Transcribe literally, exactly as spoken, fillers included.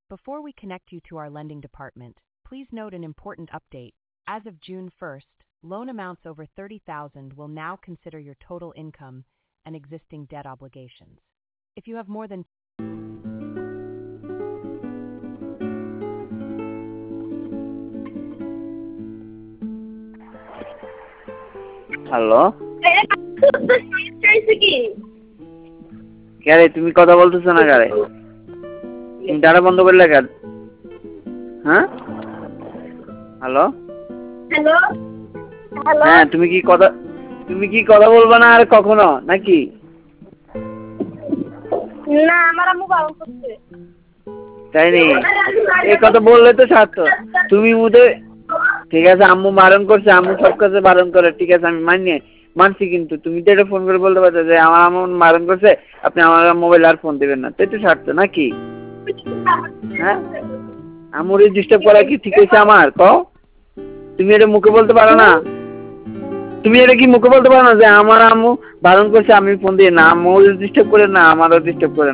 Before we connect you to our lending department, please note an important update. As of June first, loan amounts over thirty thousand will now consider your total income and existing debt obligations. If you have more than hello কে রে তুমি কথা বলতেছো না কারে তুমি data বন্ধ করলে কেন হ্যাঁ হ্যালো হ্যালো হ্যালো হ্যাঁ তুমি কি কথা তুমি কি কথা বলবা না আর কখনো নাকি না আমার আম্মু বারণ করছে তাই নি এই কথা বললে তো ছাড়তো তুমি মুদে ঠিক আছে আম্মু বারণ করছে আম্মু সব কাছে বারণ করে ঠিক আছে আমি মানি মানছি কিন্তু তুমি তো এটা ফোন করে বলতে পারছো যে আমার আম্মু বারণ করছে আপনি আমার মোবাইল আর ফোন দিবেন না তাই তো ছাড়তো নাকি হ্যাঁ আম্মুর ডিস্টার্ব করা কি ঠিক আছে আমার কও তুমি এটা মুখে বলতে পারো না তুমি এটা কি মুখে বলতে পারো না যে আমার আম্মু বারণ করছে আমি ফোন দিই না আম্মু ডিস্টার্ব করে না আমারও ডিস্টার্ব করে